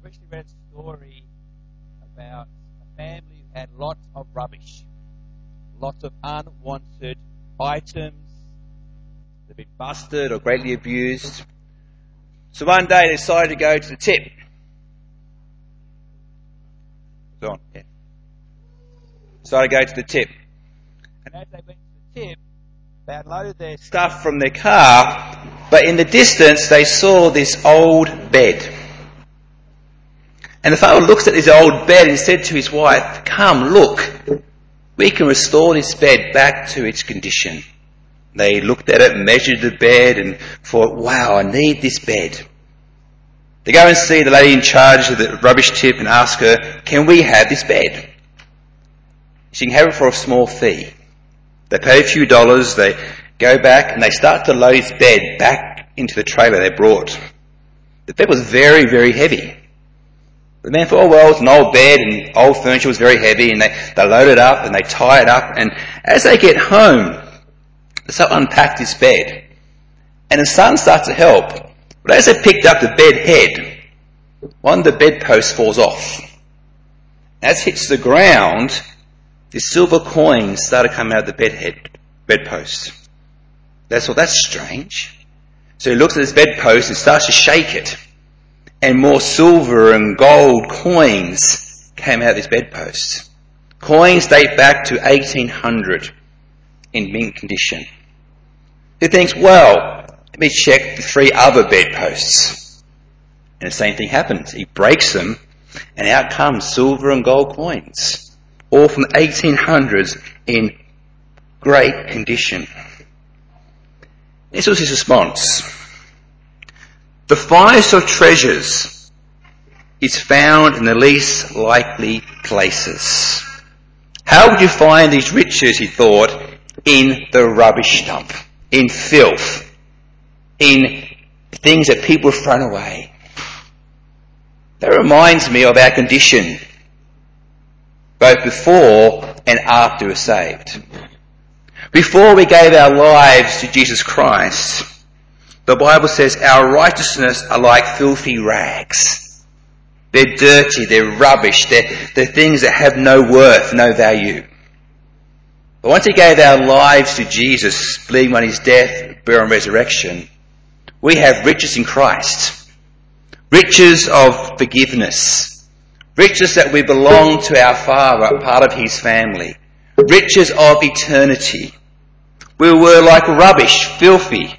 recently read a story about a family who had lots of rubbish, lots of unwanted items. They've been busted or greatly abused. So one day they decided to go to the tip. It's on, yeah. Decided to go to the tip. And as they went to the tip, they unloaded their stuff from their car, but in the distance they saw this old bed. And the father looks at his old bed and said to his wife, "Come, look, we can restore this bed back to its condition." They looked at it, measured the bed, and thought, "Wow, I need this bed." They go and see the lady in charge of the rubbish tip and ask her, "Can we have this bed?" She can have it for a small fee. They pay a few dollars, they go back and they start to load his bed back into the trailer they brought. The bed was very, very heavy. The man thought, "Oh well, it's an old bed and old furniture was very heavy," and they load it up and they tie it up, and as they get home, they start to unpack this bed. And the son starts to help, but as they picked up the bed head, one of the bedposts falls off. As it hits the ground, the silver coins started coming out of the bedpost. That's strange. So he looks at this bedpost and starts to shake it. And more silver and gold coins came out of this bedpost. Coins date back to 1800 in mint condition. He thinks, well, let me check the 3 other bedposts. And the same thing happens. He breaks them and out comes silver and gold coins. All from the 1800s in great condition. This was his response. The finest of treasures is found in the least likely places. How would you find these riches, he thought, in the rubbish dump, in filth, in things that people have thrown away? That reminds me of our condition, both before and after we're saved. Before we gave our lives to Jesus Christ, the Bible says our righteousness are like filthy rags. They're dirty, they're rubbish, they're things that have no worth, no value. But once we gave our lives to Jesus, believing on his death, burial and resurrection, we have riches in Christ. Riches of forgiveness. Riches that we belong to our Father, part of his family. Riches of eternity. We were like rubbish, filthy.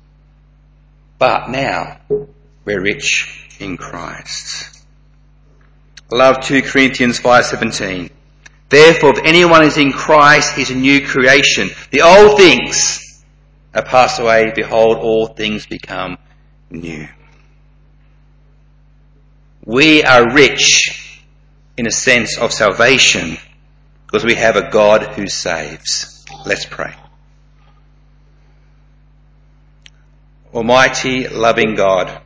But now we're rich in Christ. I love 2 Corinthians 5:17. Therefore, if anyone is in Christ, he's a new creation. The old things are passed away. Behold, all things become new. We are rich in a sense of salvation because we have a God who saves. Let's pray. Almighty, loving God,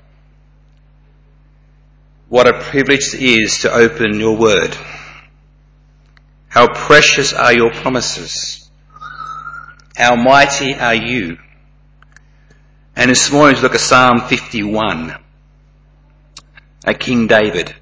what a privilege it is to open your word. How precious are your promises. How mighty are you. And this morning, look at Psalm 51. A King David,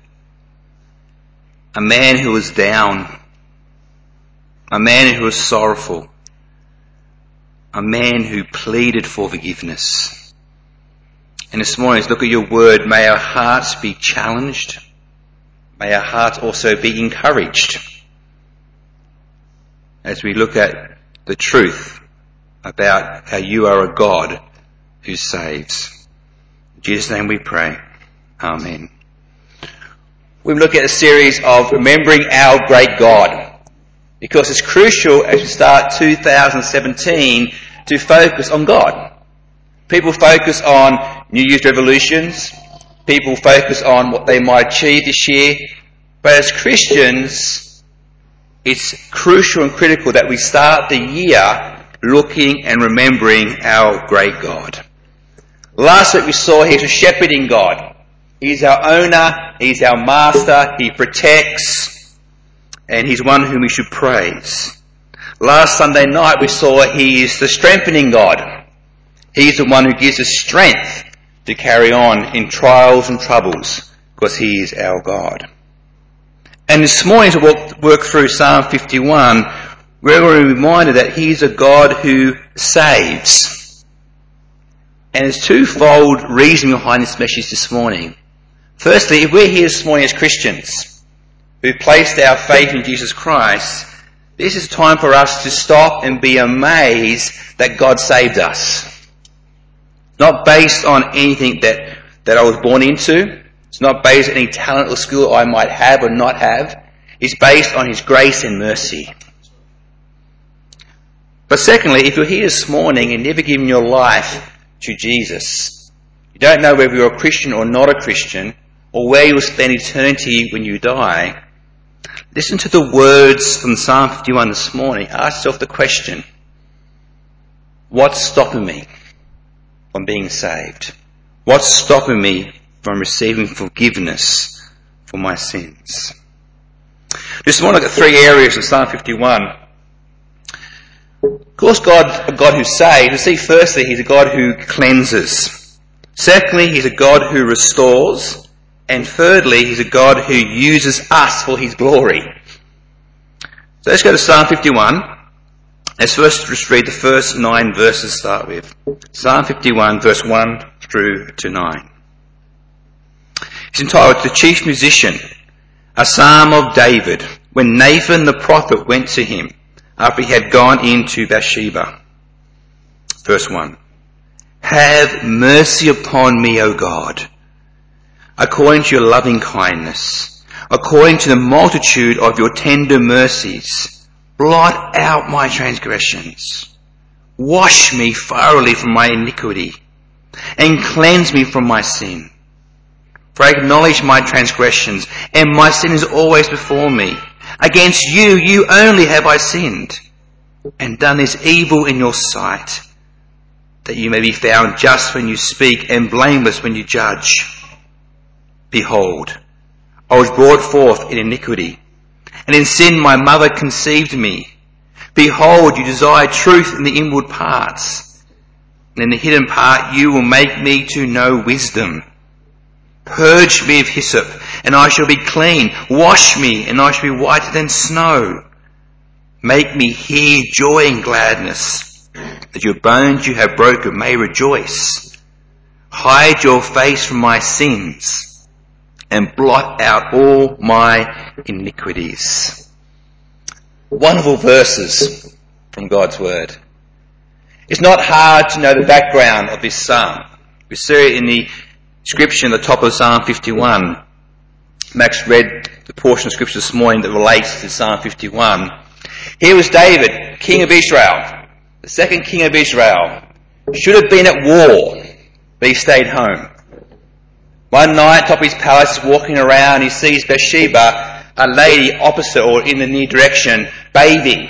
a man who was down, a man who was sorrowful, a man who pleaded for forgiveness. And this morning, look at your word. May our hearts be challenged. May our hearts also be encouraged as we look at the truth about how you are a God who saves. In Jesus' name we pray. Amen. We look at a series of remembering our great God, because it's crucial as we start 2017 to focus on God. People focus on New Year's resolutions. People focus on what they might achieve this year. But as Christians, it's crucial and critical that we start the year looking and remembering our great God. Last week we saw he's a shepherding God. He's our owner, he's our master, he protects, and he's one whom we should praise. Last Sunday night we saw he is the strengthening God. He's the one who gives us strength to carry on in trials and troubles, because he is our God. And this morning, to work through Psalm 51, we're going to be reminded that he is a God who saves. And there's twofold reason behind this message this morning. Firstly, if we're here this morning as Christians who've placed our faith in Jesus Christ, this is a time for us to stop and be amazed that God saved us. Not based on anything that I was born into. It's not based on any talent or skill I might have or not have. It's based on his grace and mercy. But secondly, if you're here this morning and never given your life to Jesus, you don't know whether you're a Christian or not a Christian, or where you will spend eternity when you die, listen to the words from Psalm 51 this morning. Ask yourself the question, what's stopping me from being saved? What's stopping me from receiving forgiveness for my sins? This morning I've got three areas of Psalm 51. Of course, God, a God who saves. You see, firstly, he's a God who cleanses. Secondly, he's a God who restores. And thirdly, he's a God who uses us for his glory. So let's go to Psalm 51. Let's first just read the first 9 verses to start with. Psalm 51, verse 1 through to 9. It's entitled, The Chief Musician, a psalm of David, when Nathan the prophet went to him after he had gone into Bathsheba. Verse 1. Have mercy upon me, O God, according to your loving kindness, according to the multitude of your tender mercies. Blot out my transgressions. Wash me thoroughly from my iniquity, and cleanse me from my sin. For I acknowledge my transgressions, and my sin is always before me. Against you, you only have I sinned, and done this evil in your sight, that you may be found just when you speak, and blameless when you judge. Behold, I was brought forth in iniquity, and in sin my mother conceived me. Behold, you desire truth in the inward parts, and in the hidden part you will make me to know wisdom. Purge me of hyssop, and I shall be clean. Wash me, and I shall be whiter than snow. Make me hear joy and gladness, that your bones you have broken may rejoice. Hide your face from my sins, and blot out all my iniquities. Wonderful verses from God's Word. It's not hard to know the background of this psalm. We see it in the scripture in the top of Psalm 51. Max read the portion of scripture this morning that relates to Psalm 51. Here was David, king of Israel, the second king of Israel. Should have been at war, but he stayed home. One night, top of his palace, walking around, he sees Bathsheba, a lady opposite or in the near direction, bathing.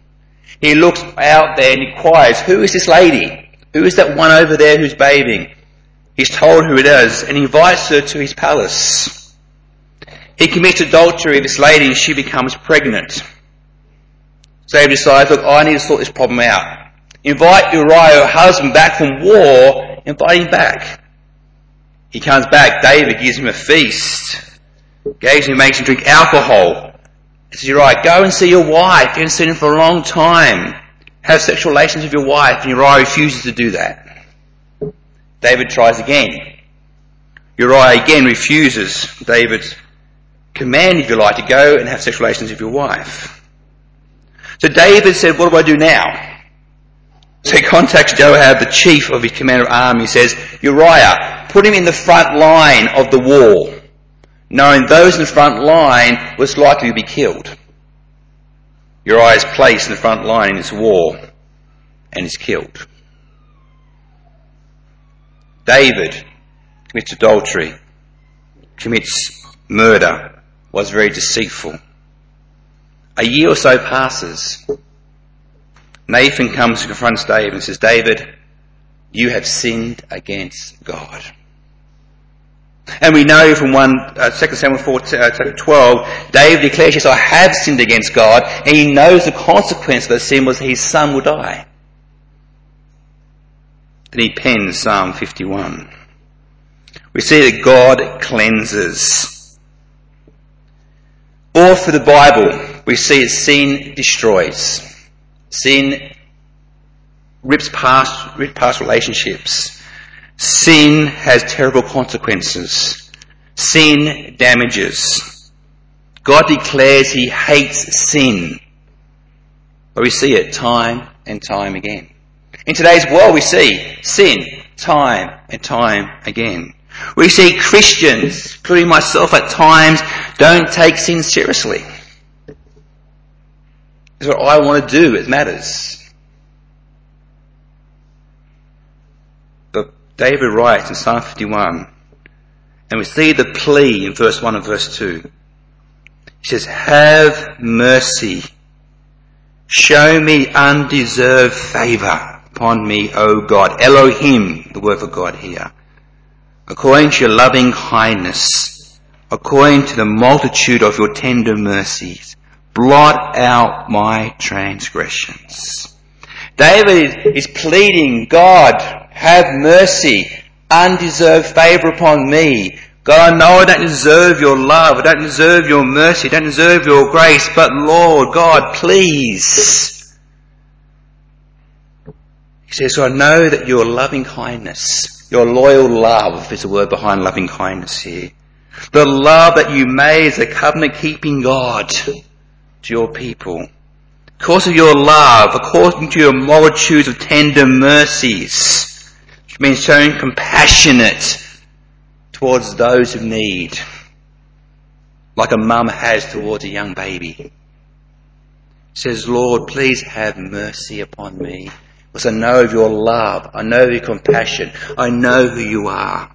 He looks out there and inquires, who is this lady? Who is that one over there who's bathing? He's told who it is and invites her to his palace. He commits adultery with this lady and she becomes pregnant. So he decides, look, I need to sort this problem out. Invite Uriah, her husband, back from war, invite him back. He comes back, David gives him a feast, makes him drink alcohol. He says, Uriah, go and see your wife. You haven't seen her for a long time. Have sexual relations with your wife. And Uriah refuses to do that. David tries again. Uriah again refuses David's command, if you like, to go and have sexual relations with your wife. So David said, what do I do now? So he contacts Joab, the chief of his commander of army. He says, Uriah, put him in the front line of the war, knowing those in the front line was likely to be killed. Uriah is placed in the front line in this war and is killed. David commits adultery, commits murder, was very deceitful. A year or so passes. Nathan comes and confronts David and says, David, you have sinned against God. And we know from 2 Samuel 12, David declares, yes, I have sinned against God, and he knows the consequence of the sin was his son will die. Then he pens Psalm 51. We see that God cleanses. All through the Bible, we see that sin destroys. Sin rips past relationships. Sin has terrible consequences. Sin damages. God declares he hates sin. But we see it time and time again. In today's world we see sin time and time again. We see Christians, including myself at times, don't take sin seriously. It's what I want to do, it matters. But David writes in Psalm 51, and we see the plea in verse 1 and verse 2. He says, have mercy. Show me undeserved favour upon me, O God. Elohim, the word for God here. According to your loving kindness, according to the multitude of your tender mercies, blot out my transgressions. David is pleading, God, have mercy, undeserved favour upon me. God, I know I don't deserve your love, I don't deserve your mercy, I don't deserve your grace, but Lord, God, please. He says, so I know that your loving kindness, your loyal love is the word behind loving kindness here. The love that you made as a covenant-keeping God to your people. Because of your love, according to your multitudes of tender mercies, which means showing compassionate towards those who need, like a mum has towards a young baby. He says, Lord, please have mercy upon me. Because I know of your love, I know of your compassion, I know who you are.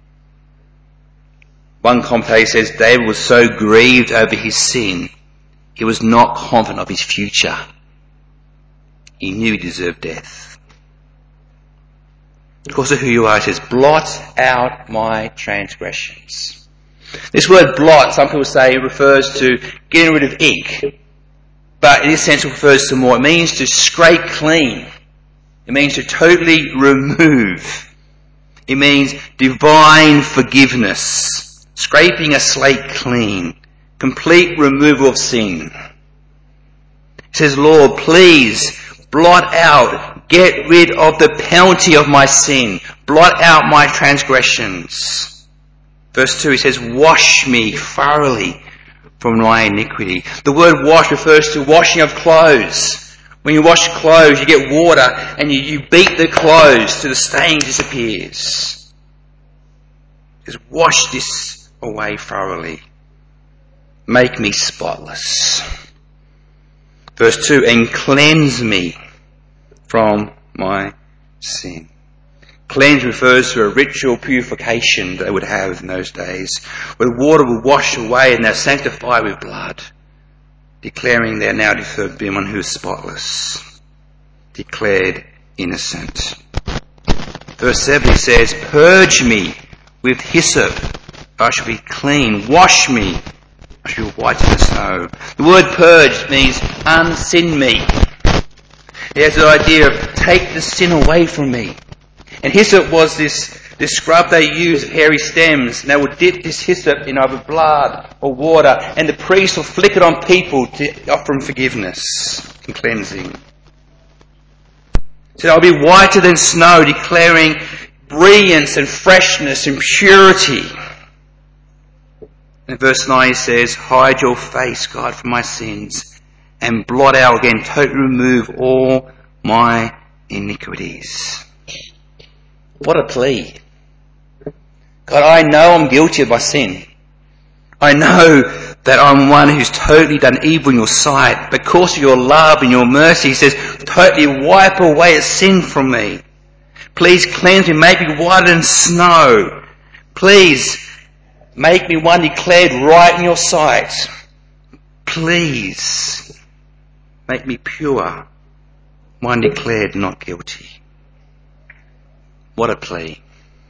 One commentator says David was so grieved over his sin, he was not confident of his future. He knew he deserved death. Because of who you are, he says, blot out my transgressions. This word blot, some people say, refers to getting rid of ink. But in this sense it refers to more. It means to scrape clean. It means to totally remove. It means divine forgiveness. Scraping a slate clean. Complete removal of sin. It says, Lord, please blot out, get rid of the penalty of my sin. Blot out my transgressions. Verse 2, he says, wash me thoroughly from my iniquity. The word wash refers to washing of clothes. When you wash clothes, you get water and you beat the clothes till the stain disappears. It says, wash this away thoroughly. Make me spotless. Verse 2, and cleanse me from my sin. Cleanse refers to a ritual purification that they would have in those days, where water would wash away and they're sanctified with blood, declaring they're now to be one who is spotless, declared innocent. Verse 7 says, purge me with hyssop, I shall be clean. Wash me, I shall be whiter than snow. The word purge means unsin me. It has the idea of take the sin away from me. And hyssop was this scrub they used of hairy stems, and they would dip this hyssop in either blood or water, and the priest would flick it on people to offer them forgiveness and cleansing. So I'll be whiter than snow, declaring brilliance and freshness and purity. And verse 9 says, hide your face, God, from my sins, and blot out again, totally remove all my iniquities. What a plea. God, I know I'm guilty of my sin. I know that I'm one who's totally done evil in your sight. Because of your love and your mercy, he says, totally wipe away a sin from me. Please cleanse me, make me whiter than snow. Please make me one declared right in your sight. Please make me pure, one declared not guilty. What a plea.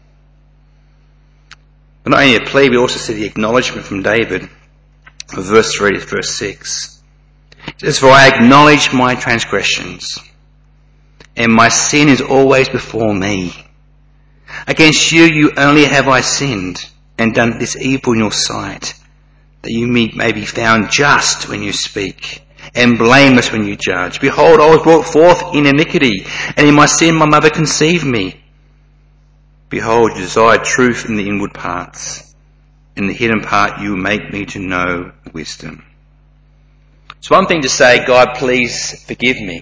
But not only a plea, we also see the acknowledgement from David of verse 3 to verse 6. It says, for I acknowledge my transgressions, and my sin is always before me. Against you only have I sinned, and done this evil in your sight, that you may be found just when you speak, and blameless when you judge. Behold, I was brought forth in iniquity, and in my sin my mother conceived me. Behold, you desire truth in the inward parts. In the hidden part you make me to know wisdom. It's one thing to say, God, please forgive me.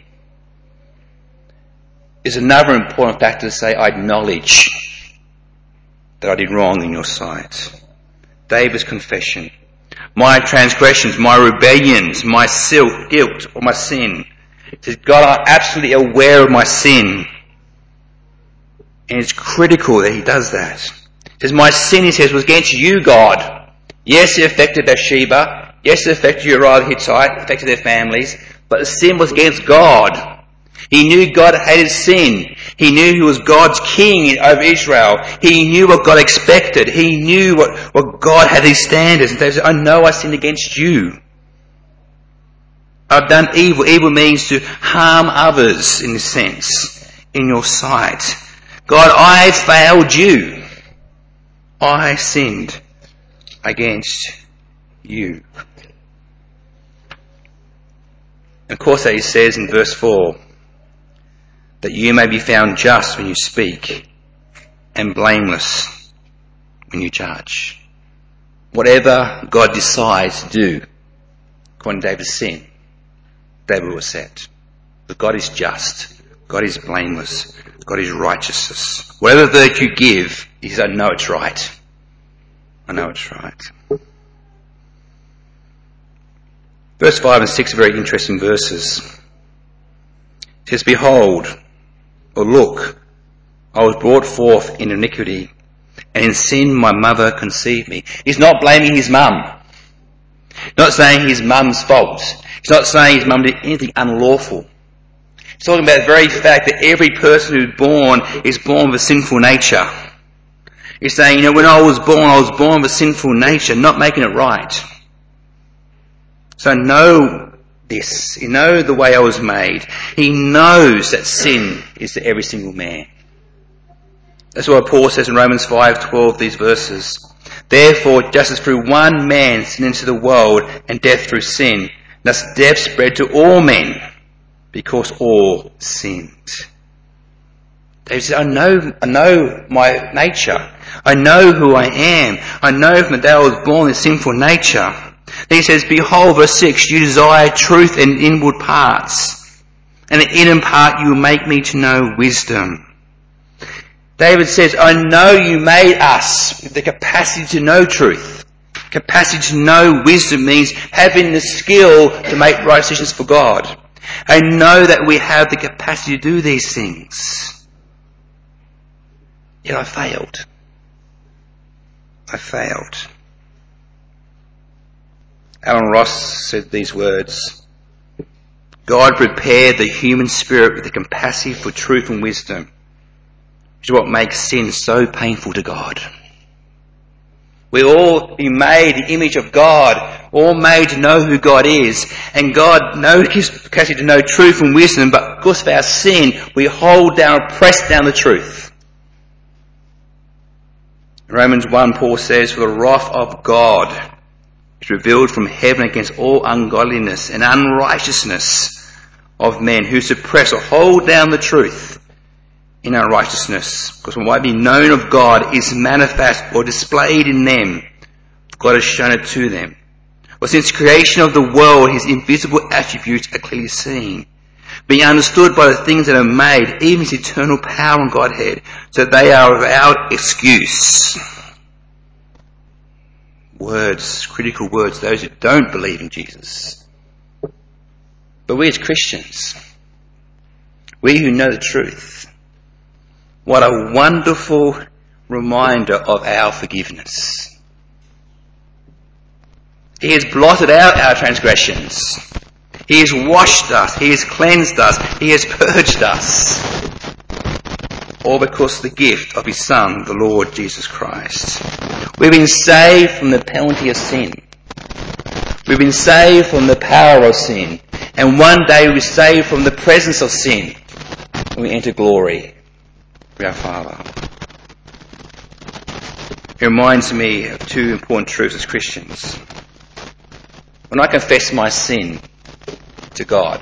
It's another important factor to say, I acknowledge that I did wrong in your sight. David's confession. My transgressions, my rebellions, my guilt or my sin. He says, God, I'm absolutely aware of my sin. And it's critical that he does that. He says, my sin, he says, was against you, God. Yes, it affected Bathsheba. Yes, it affected Uriah the Hittite. It affected their families. But the sin was against God. He knew God hated sin. He knew he was God's king over Israel. He knew what God expected. He knew what God had his standards. And they said, I know I sinned against you. I've done evil. Evil means to harm others, in a sense, in your sight. God, I failed you. I sinned against you. Of course, that he says in verse 4, that you may be found just when you speak, and blameless when you judge. Whatever God decides to do, according to David's sin, David will accept. But God is just. God is blameless. God is righteousness. Whatever verdict you give, he says, I know it's right. I know it's right. Verse 5 and 6 are very interesting verses. It says, behold, or look, I was brought forth in iniquity, and in sin my mother conceived me. He's not blaming his mum. He's not saying his mum's fault. He's not saying his mum did anything unlawful. He's talking about the very fact that every person who's born is born with a sinful nature. He's saying, when I was born with a sinful nature, not making it right. So know this. He knows the way I was made. He knows that sin is to every single man. That's why Paul says in Romans 5:12, these verses. Therefore, just as through one man sin into the world, and death through sin, thus death spread to all men, because all sinned. David said, I know my nature. I know who I am. I know from the day I was born in sinful nature. Then he says, behold, verse 6, you desire truth in inward parts, and the inner part you will make me to know wisdom. David says, I know you made us with the capacity to know truth. Capacity to know wisdom means having the skill to make right decisions for God. I know that we have the capacity to do these things. Yet I failed. Alan Ross said these words, God prepared the human spirit with the capacity for truth and wisdom, which is what makes sin so painful to God. We all be made in the image of God, all made to know who God is, and God knows his capacity to know truth and wisdom, but because of our sin, we hold down, press down the truth. In Romans 1, Paul says, for the wrath of God is revealed from heaven against all ungodliness and unrighteousness of men who suppress or hold down the truth in unrighteousness. Because what might be known of God is manifest or displayed in them. God has shown it to them. For since creation of the world, his invisible attributes are clearly seen, being understood by the things that are made, even his eternal power and Godhead, so they are without excuse. Words, critical words, those who don't believe in Jesus. But we as Christians, we who know the truth, what a wonderful reminder of our forgiveness. He has blotted out our transgressions. He has washed us. He has cleansed us. He has purged us. All because of the gift of his Son, the Lord Jesus Christ. We've been saved from the penalty of sin. We've been saved from the power of sin. And one day we'll be saved from the presence of sin when we enter glory with our Father. It reminds me of two important truths as Christians. When I confess my sin to God,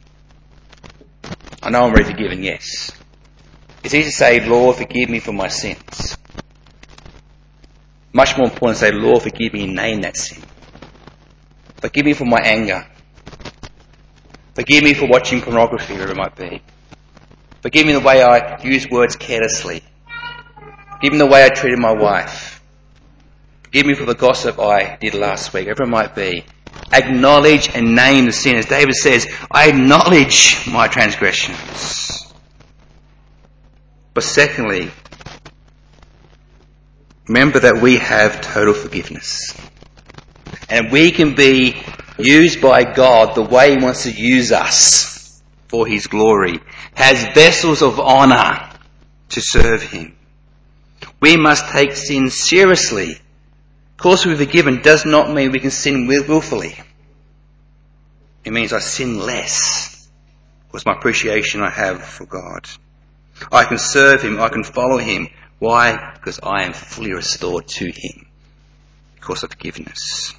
I know I'm already forgiven, yes. It's easy to say, Lord, forgive me for my sins. Much more important to say, Lord, forgive me and name that sin. Forgive me for my anger. Forgive me for watching pornography, wherever it might be. Forgive me the way I use words carelessly. Forgive me the way I treated my wife. Forgive me for the gossip I did last week, wherever it might be. Acknowledge and name the sin. As David says, I acknowledge my transgressions. But secondly, remember that we have total forgiveness. And we can be used by God the way He wants to use us for His glory, as vessels of honour to serve Him. We must take sin seriously. Of course, we're forgiven does not mean we can sin willfully. It means I sin less because my appreciation I have for God. I can serve Him, I can follow Him. Why? Because I am fully restored to Him because of forgiveness.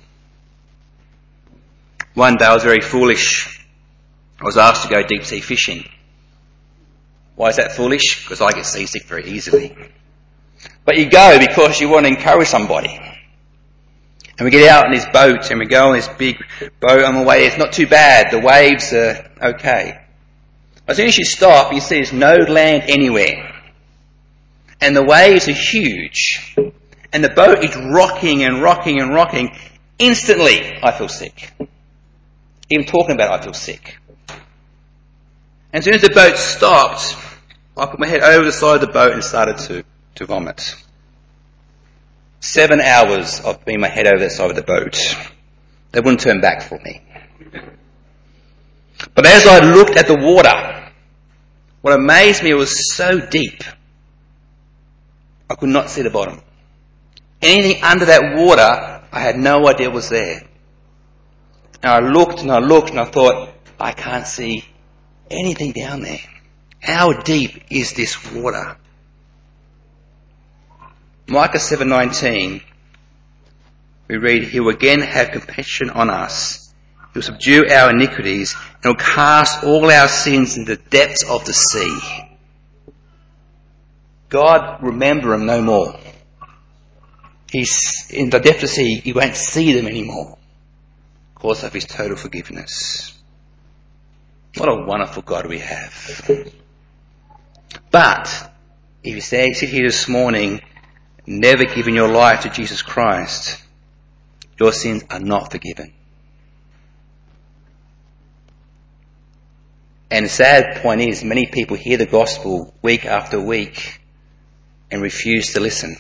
One day I was very foolish. I was asked to go deep sea fishing. Why is that foolish? Because I get seasick very easily. But you go because you want to encourage somebody. And we get out in this boat and we go on this big boat on the way. It's not too bad. The waves are okay. As soon as you stop, you see there's no land anywhere. And the waves are huge. And the boat is rocking and rocking and rocking. Instantly, I feel sick. Even talking about it, I feel sick. And as soon as the boat stopped, I put my head over the side of the boat and started to vomit. 7 hours of being my head over the side of the boat. They wouldn't turn back for me. But as I looked at the water, what amazed me, it was so deep. I could not see the bottom. Anything under that water, I had no idea was there. And I looked and I looked and I thought, I can't see anything down there. How deep is this water? Micah 7:19, we read, He will again have compassion on us. He will subdue our iniquities and will cast all our sins into the depths of the sea. God remember them no more. He's in the depths of the sea, He won't see them anymore because of His total forgiveness. What a wonderful God we have. But if you sit here this morning, never given your life to Jesus Christ, your sins are not forgiven. And the sad point is, many people hear the gospel week after week and refuse to listen.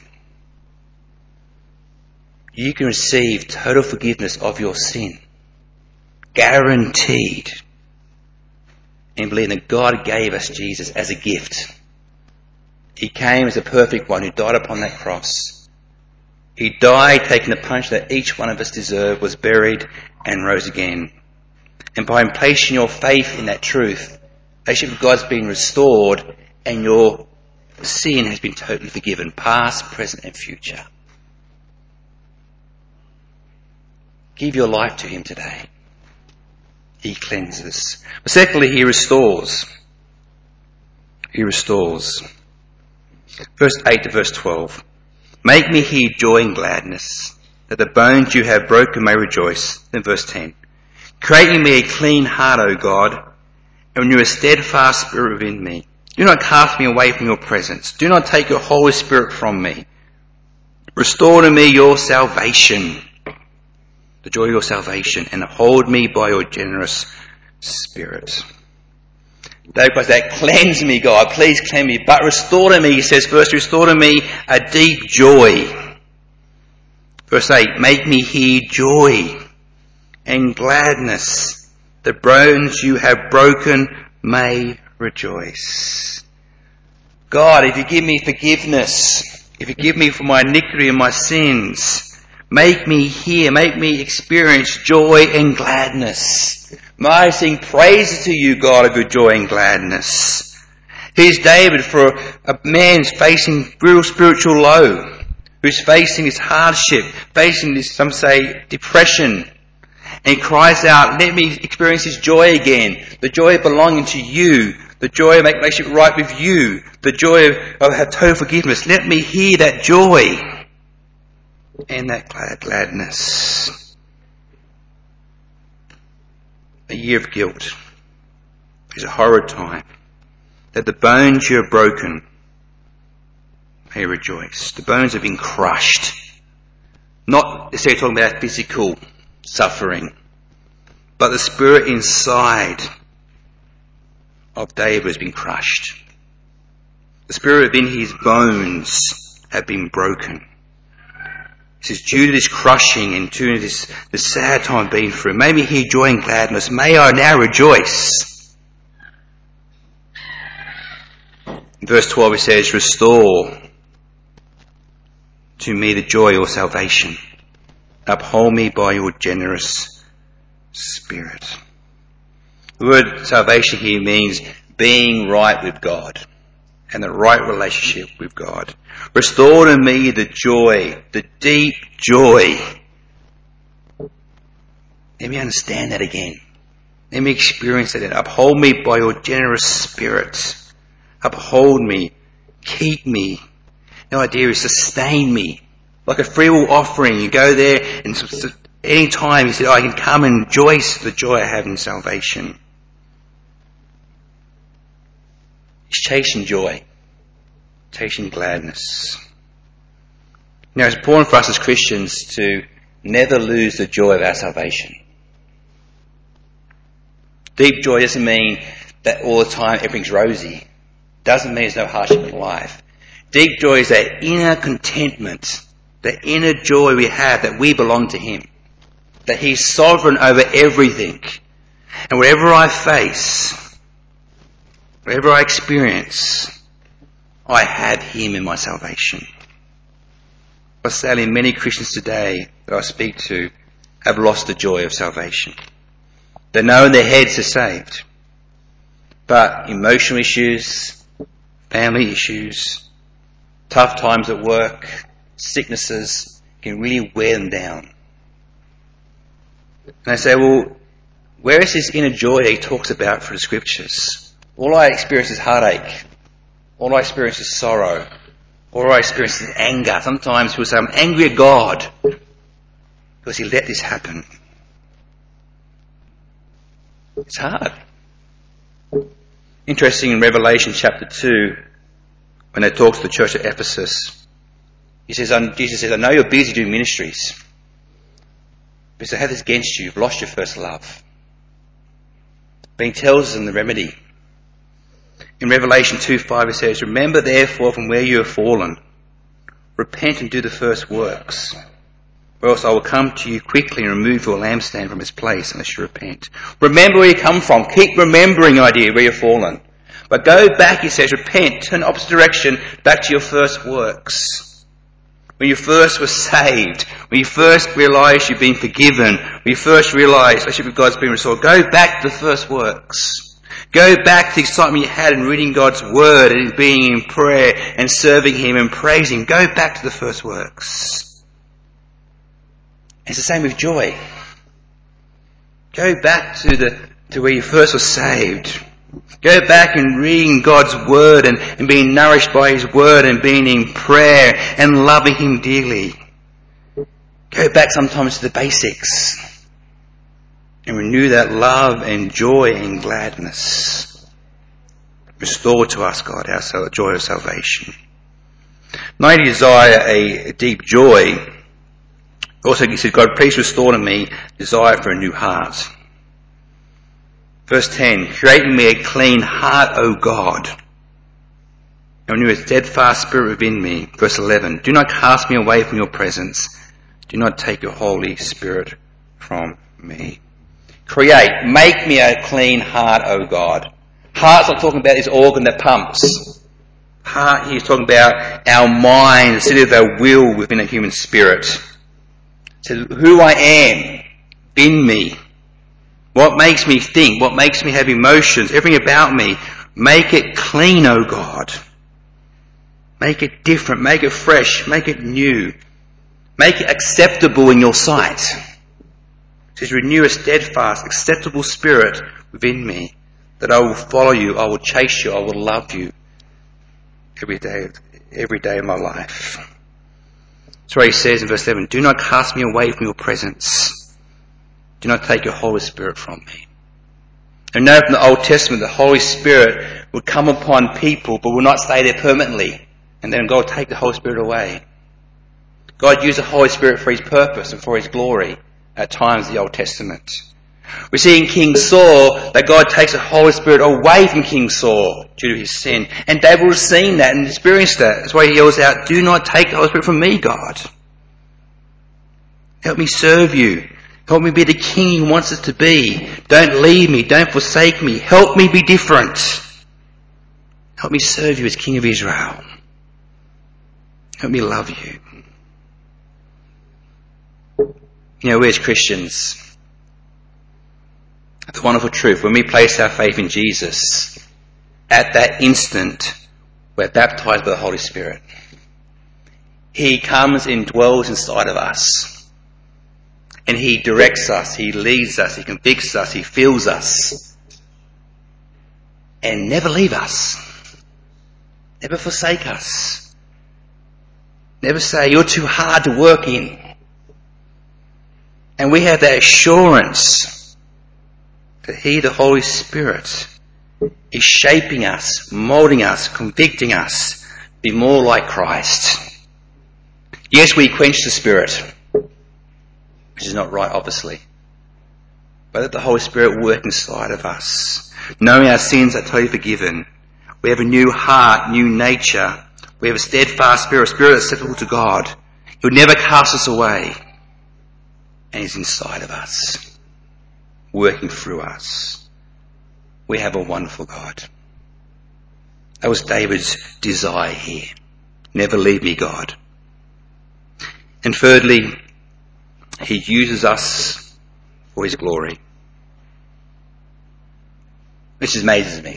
You can receive total forgiveness of your sin, guaranteed, and believe that God gave us Jesus as a gift. He came as a perfect one who died upon that cross. He died taking the punishment that each one of us deserved, was buried and rose again. And by placing your faith in that truth, relationship with God's been restored and your sin has been totally forgiven, past, present and future. Give your life to Him today. He cleanses. But secondly, He restores. He restores. Verse 8 to verse 12. Make me hear joy and gladness, that the bones you have broken may rejoice. Then verse 10. Create in me a clean heart, O God, and renew a steadfast spirit within me. Do not cast me away from your presence. Do not take your Holy Spirit from me. Restore to me your salvation, the joy of your salvation, and hold me by your generous spirit. David prays that, cleanse me, God, please cleanse me, but restore to me, he says first, restore to me a deep joy. Verse 8, make me hear joy and gladness, the bones you have broken may rejoice. God, if you give me forgiveness, if you give me for my iniquity and my sins, make me hear, make me experience joy and gladness. May I sing praises to you, God, of your joy and gladness. Here's David for a man facing real spiritual low, who's facing this hardship, facing this, some say, depression, and he cries out, let me experience this joy again, the joy of belonging to you, the joy of making relationship right with you, the joy of have total forgiveness. Let me hear that joy and that gladness. A year of guilt is a horrid time, that the bones you have broken may rejoice. The bones have been crushed. Not necessarily talking about physical suffering, but the spirit inside of David has been crushed. The spirit within his bones have been broken. It says, due to this crushing and due to this sad time I've been through, may me hear joy and gladness. May I now rejoice. In verse 12 it says, restore to me the joy of your salvation. Uphold me by your generous spirit. The word salvation here means being right with God and the right relationship with God. Restore to me the joy, the deep joy. Let me understand that again. Let me experience that. Uphold me by your generous spirit. Uphold me. Keep me. The idea is sustain me. Like a free will offering. You go there and any time you say, I can come and rejoice the joy I have in salvation. It's chasing joy. Chasing gladness. Now it's important for us as Christians to never lose the joy of our salvation. Deep joy doesn't mean that all the time everything's rosy. Doesn't mean there's no hardship in life. Deep joy is that inner contentment, the inner joy we have that we belong to Him. That He's sovereign over everything. And whatever I face, whatever I experience, I have Him in my salvation. But sadly, many Christians today that I speak to have lost the joy of salvation. They know in their heads they're saved. But emotional issues, family issues, tough times at work, sicknesses can really wear them down. And I say, well, where is this inner joy he talks about for the scriptures? All I experience is heartache. All I experience is sorrow. All I experience is anger. Sometimes people say, I'm angry at God because He let this happen. It's hard. Interesting, in Revelation chapter 2, when they talk to the church at Ephesus, Jesus says, I know you're busy doing ministries, but I have this against you. You've lost your first love. But He tells them the remedy. In Revelation 2:5 it says, remember therefore from where you have fallen. Repent and do the first works. Or else I will come to you quickly and remove your lampstand from its place unless you repent. Remember where you come from. Keep remembering the idea where you've fallen. But go back, he says, repent, turn the opposite direction, back to your first works. When you first were saved, when you first realised you've been forgiven, when you first realised relationship with God's been restored, go back to the first works. Go back to the excitement you had in reading God's Word and being in prayer and serving Him and praising Him. Go back to the first works. It's the same with joy. Go back to where you first were saved. Go back and reading God's Word and being nourished by His Word and being in prayer and loving Him dearly. Go back sometimes to the basics and renew that love and joy and gladness. Restore to us, God, our joy of salvation. Not only desire a deep joy, also he said, God, please restore to me desire for a new heart. Verse 10, create in me a clean heart, O God, and renew a steadfast spirit within me. Verse 11, do not cast me away from your presence. Do not take your Holy Spirit from me. Create, make me a clean heart, O God. Heart's not talking about this organ that pumps. Heart here is talking about our mind, the city of our will within a human spirit. So who I am in me, what makes me think, what makes me have emotions, everything about me, make it clean, O God. Make it different. Make it fresh. Make it new. Make it acceptable in your sight. It says, renew a steadfast, acceptable spirit within me, that I will follow you, I will chase you, I will love you every day of my life. That's why he says in verse 11, do not cast me away from your presence. Do not take your Holy Spirit from me. And know from the Old Testament, the Holy Spirit would come upon people, but will not stay there permanently. And then God will take the Holy Spirit away. God used the Holy Spirit for his purpose and for his glory at times in the Old Testament. We see in King Saul that God takes the Holy Spirit away from King Saul due to his sin. And David was seeing that and experienced that. That's why he yells out, do not take the Holy Spirit from me, God. Help me serve you. Help me be the king you want us to be. Don't leave me. Don't forsake me. Help me be different. Help me serve you as King of Israel. Help me love you. You know, we as Christians, the wonderful truth, when we place our faith in Jesus, at that instant, we're baptized by the Holy Spirit. He comes and dwells inside of us. And he directs us, he leads us, he convicts us, he fills us. And never leave us. Never forsake us. Never say, you're too hard to work in. And we have that assurance that he, the Holy Spirit, is shaping us, moulding us, convicting us, be more like Christ. Yes, we quench the Spirit, which is not right, obviously. But let the Holy Spirit work inside of us. Knowing our sins are totally forgiven. We have a new heart, new nature. We have a steadfast spirit, a spirit acceptable to God. He will never cast us away. And he's inside of us, working through us. We have a wonderful God. That was David's desire here. Never leave me, God. And thirdly, he uses us for his glory. Which amazes me.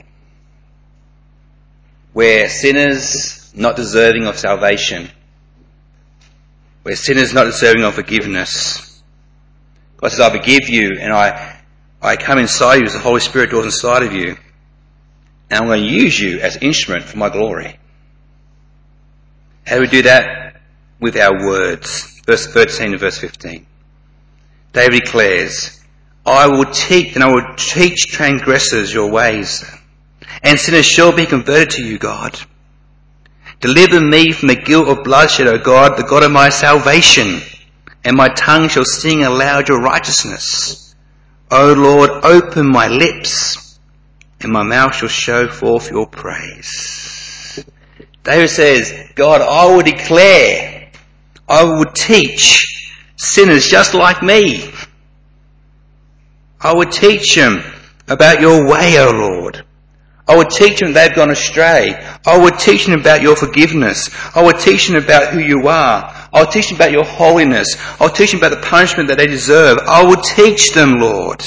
We're sinners not deserving of salvation. We're sinners not deserving of forgiveness. God says, I forgive you and I come inside you as the Holy Spirit dwells inside of you. And I'm going to use you as an instrument for my glory. How do we do that? With our words. Verse 13 and verse 15. David declares, I will teach transgressors your ways, and sinners shall be converted to you, God. Deliver me from the guilt of bloodshed, O God, the God of my salvation, and my tongue shall sing aloud your righteousness. O Lord, open my lips, and my mouth shall show forth your praise. David says, God, I will declare, I will teach sinners just like me. I would teach them about your way, O Lord. I would teach them they've gone astray. I would teach them about your forgiveness. I would teach them about who you are. I would teach them about your holiness. I would teach them about the punishment that they deserve. I would teach them, Lord.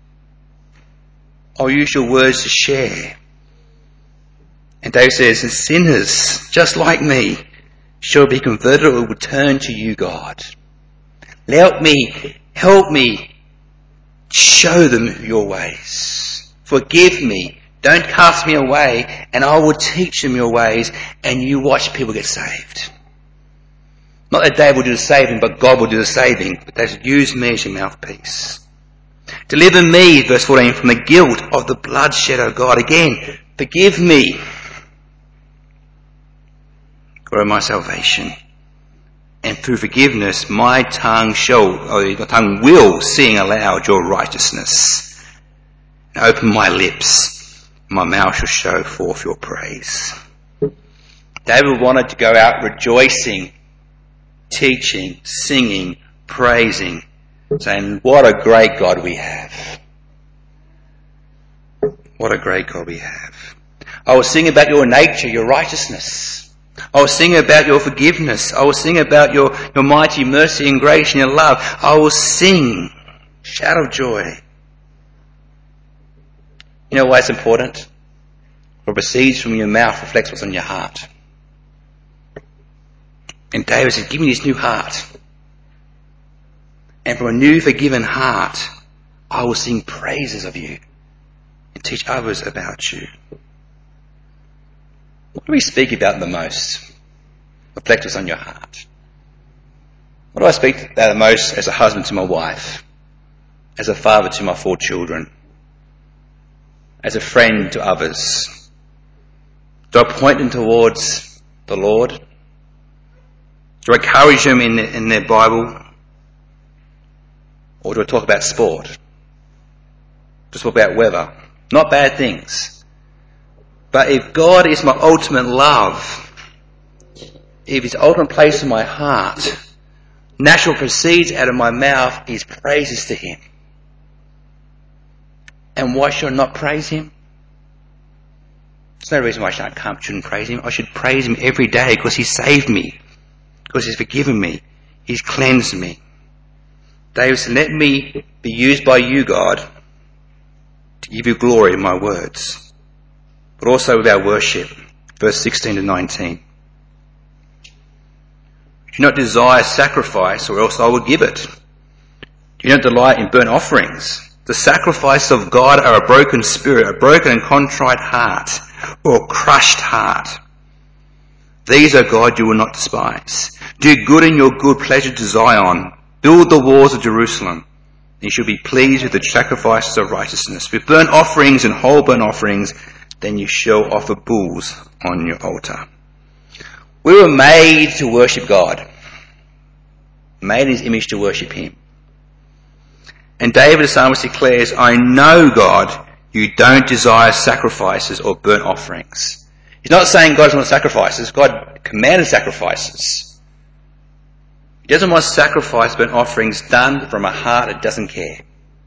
I'll use your words to share. And David says, and sinners, just like me, shall be converted or will turn to you, God. Help me, show them your ways. Forgive me. Don't cast me away, and I will teach them your ways, and you watch people get saved. Not that David will do the saving, but God will do the saving. But they should use me as your mouthpiece. Deliver me, verse 14, from the guilt of the bloodshed, O God. Again, forgive me. God of my salvation. And through forgiveness, my tongue will sing aloud your righteousness. And open my lips. My mouth shall show forth your praise. David wanted to go out rejoicing, teaching, singing, praising, saying, what a great God we have. What a great God we have. I will sing about your nature, your righteousness. I will sing about your forgiveness. I will sing about your mighty mercy and grace and your love. I will sing, shout of joy. You know why it's important? What proceeds from your mouth reflects what's on your heart. And David said, give me this new heart. And from a new forgiven heart, I will sing praises of you and teach others about you. What do we speak about the most? Reflect us on your heart. What do I speak about the most as a husband to my wife? As a father to my 4 children? As a friend to others? Do I point them towards the Lord? Do I encourage them in their Bible? Or do I talk about sport? Do I talk about weather? Not bad things. But if God is my ultimate love, if His ultimate place in my heart, natural proceeds out of my mouth is praises to Him. And why should I not praise Him? There's no reason why I shouldn't praise Him. I should praise Him every day because He saved me, because He's forgiven me, He's cleansed me. David said, let me be used by you, God, to give you glory in my words, but also with our worship. Verse 16 to 19. Do not desire sacrifice, or else I will give it. Do not delight in burnt offerings. The sacrifice of God are a broken spirit, a broken and contrite heart, or a crushed heart. These, O God, you will not despise. Do good in your good pleasure to Zion. Build the walls of Jerusalem. You shall be pleased with the sacrifices of righteousness. With burnt offerings and whole burnt offerings, then you shall offer bulls on your altar. We were made to worship God. Made in His image to worship Him. And David the psalmist declares, I know, God, you don't desire sacrifices or burnt offerings. He's not saying God doesn't want sacrifices. God commanded sacrifices. He doesn't want sacrifice, burnt offerings done from a heart that doesn't care.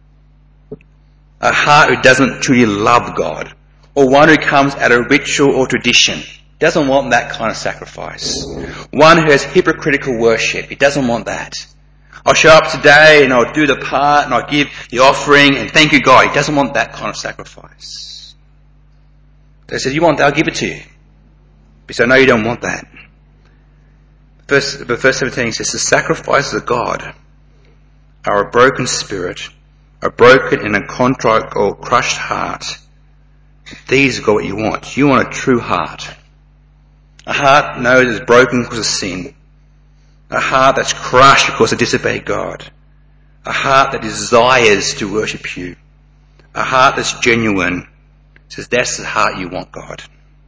A heart who doesn't truly love God. Or one who comes out of ritual or tradition. He doesn't want that kind of sacrifice. One who has hypocritical worship. He doesn't want that. I'll show up today and I'll do the part and I'll give the offering and thank you, God. He doesn't want that kind of sacrifice. They said, you want that? I'll give it to you. He said, no, you don't want that. Verse 17 says, the sacrifices of God are a broken spirit, a broken and a contrite or crushed heart. These are what you want. You want a true heart. A heart that knows it's broken because of sin. A heart that's crushed because it disobeyed God. A heart that desires to worship you. A heart that's genuine. Says that's the heart you want, God.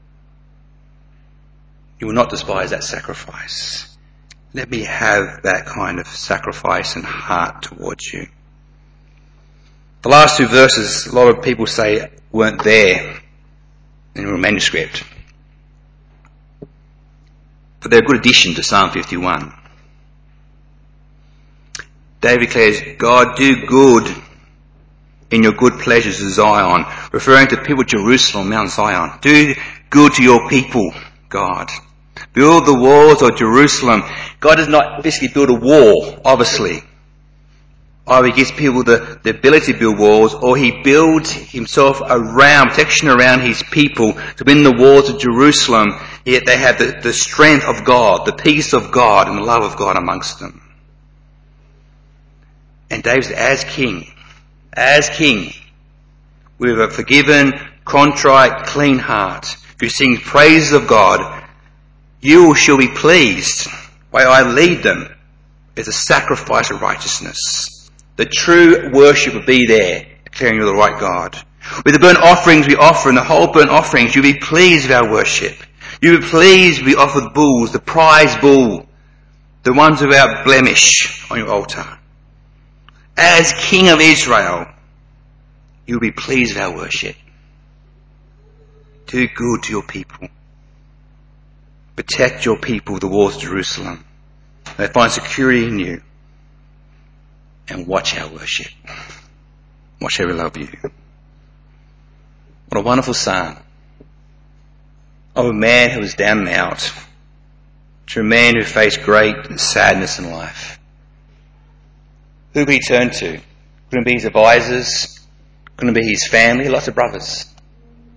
You will not despise that sacrifice. Let me have that kind of sacrifice and heart towards you. The last 2 verses, a lot of people say weren't there in your manuscript. But they're a good addition to Psalm 51. David declares, God, do good in your good pleasures to Zion, referring to people of Jerusalem, Mount Zion. Do good to your people, God. Build the walls of Jerusalem. God does not basically build a wall, obviously. Either He gives people the ability to build walls, or He builds Himself around, protection around His people to win the walls of Jerusalem, yet they have the strength of God, the peace of God, and the love of God amongst them. And David said, as king, with a forgiven, contrite, clean heart, who sings praises of God, you shall be pleased while I lead them as a sacrifice of righteousness. The true worship will be there, declaring you're the right God. With the burnt offerings we offer and the whole burnt offerings, you'll be pleased with our worship. You'll be pleased we offer the bulls, the prize bull, the ones without blemish on your altar. As King of Israel, you'll be pleased with our worship. Do good to your people. Protect your people, the walls of Jerusalem. They find security in you. And watch our worship. Watch how we love you. What a wonderful psalm of a man who was down and out to a man who faced great sadness in life. Who could he turn to? Couldn't it be his advisors? Couldn't it be his family? Lots of brothers.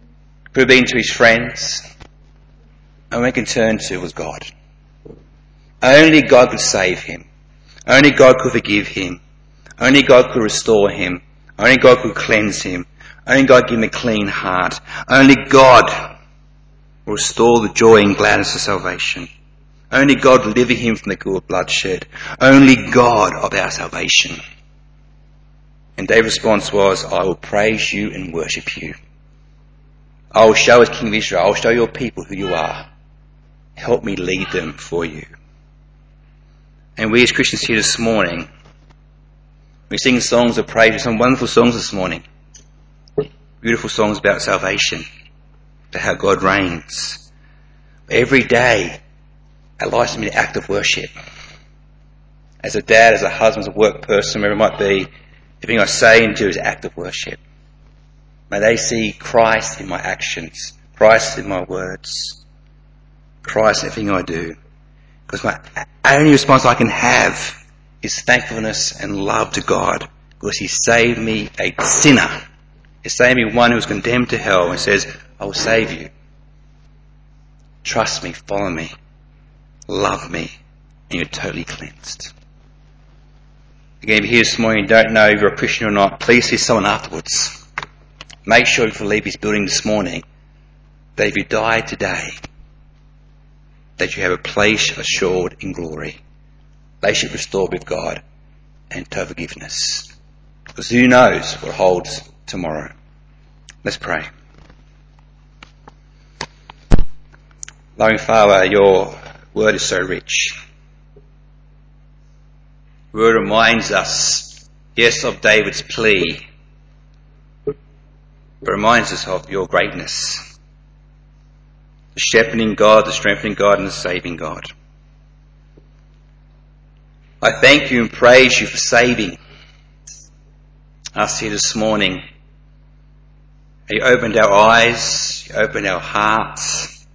Could it have been to his friends? And we can turn to was God. Only God could save him. Only God could forgive him. Only God could restore him. Only God could cleanse him. Only God could give him a clean heart. Only God will restore the joy and gladness of salvation. Only God will deliver him from the guilt of bloodshed. Only God of our salvation. And David's response was, I will praise you and worship you. I will show as King of Israel, I will show your people who you are. Help me lead them for you. And we as Christians here this morning, we sing songs of praise, some wonderful songs this morning. Beautiful songs about salvation, about how God reigns. Every day, our lives to be an act of worship. As a dad, as a husband, as a work person, wherever it might be, everything I say and do is an act of worship. May they see Christ in my actions, Christ in my words, Christ in everything I do. Because my only response I can have is thankfulness and love to God, because he saved me, a sinner. He saved me, one who was condemned to hell, and says, I will save you. Trust me, follow me, love me, and you're totally cleansed. Again, if you're here this morning and don't know if you're a Christian or not, please see someone afterwards. Make sure if you leave this building this morning that if you die today, that you have a place assured in glory, relationship restored with God, and total forgiveness. Because who knows what holds tomorrow? Let's pray. Loving Father, your word is so rich. Your word reminds us, yes, of David's plea, but reminds us of your greatness. The shepherding God, the strengthening God, and the saving God. I thank you and praise you for saving us here this morning. You opened our eyes, you opened our hearts,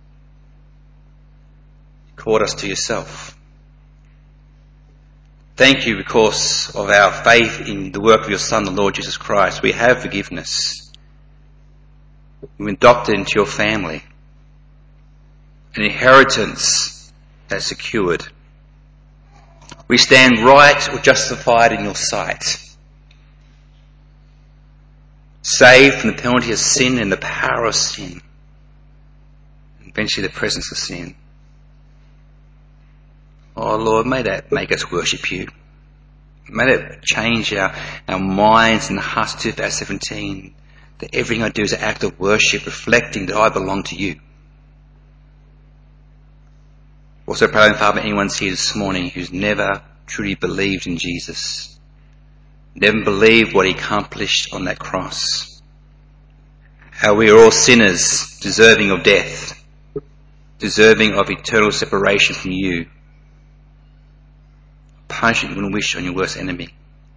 you called us to yourself. Thank you because of our faith in the work of your Son, the Lord Jesus Christ. We have forgiveness. We've been adopted into your family. An inheritance that's secured. We stand right or justified in your sight. Saved from the penalty of sin and the power of sin. And eventually the presence of sin. Oh Lord, may that make us worship you. May that change our minds and hearts to 2017. That everything I do is an act of worship, reflecting that I belong to you. Also praying, Father, anyone's here this morning who's never truly believed in Jesus. Never believed what he accomplished on that cross. How we are all sinners, deserving of death. Deserving of eternal separation from you. Punishment you wouldn't wish on your worst enemy.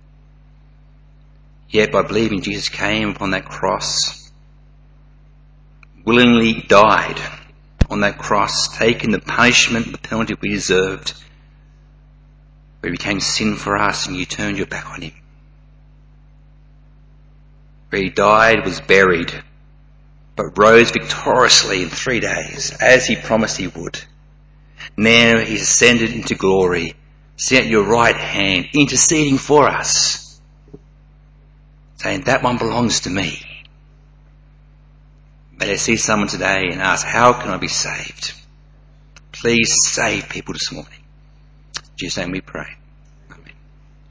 Yet by believing Jesus came upon that cross, willingly died on that cross, taking the punishment, the penalty we deserved, where he became sin for us and you turned your back on him. Where he died, was buried, but rose victoriously in 3 days, as he promised he would. Now he's ascended into glory, sitting at your right hand, interceding for us, saying, that one belongs to me. May I see someone today and ask, how can I be saved? Please save people this morning. In Jesus' name we pray.